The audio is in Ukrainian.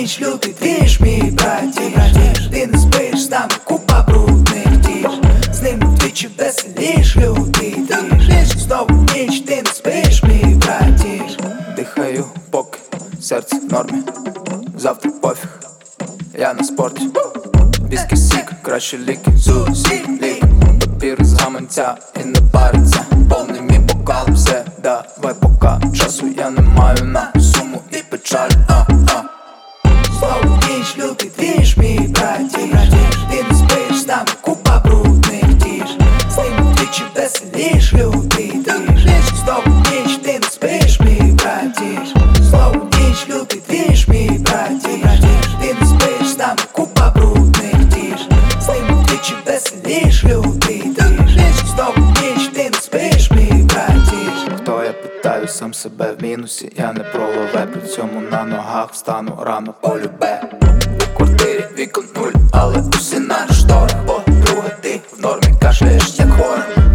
ніч, лютий двіж, мій братіш. Ти не спиш, з нами купа брудних діж. З ним вдвічі веселіш, лютий двіж. Знову ніч, ти не спиш, мій братіш. Дихаю, поки серце в нормі. Завтра пофіг, я на спорті. Віскі сік, краще ліки, зусі лік. Папір з гаманця і не париться. Повний мій бокал, все, давай пока. Часу я не маю на суму і печаль. Знову ніч, лютий двіж, мій братіш. Ти не спиш, з нами купа брудних діж. З ним вдвічі веселіш, лютий двіж. Знову ніч, ти не спиш, мій братіш. Знову ніч, лютий двіж, мій братіш. Ти не спиш, з нами купа брудних діж. З ним вдвічі веселіш, лютий двіж. Знову ніч, ти не спиш, мій братіш. Хто я питаю сам себе в мінусі? Я не про лове, при цьому на ногах встану рано полюбе. У квартирі вікон нуль, але усі на шторах. Подруга, ти в нормі, кашляєш як хора.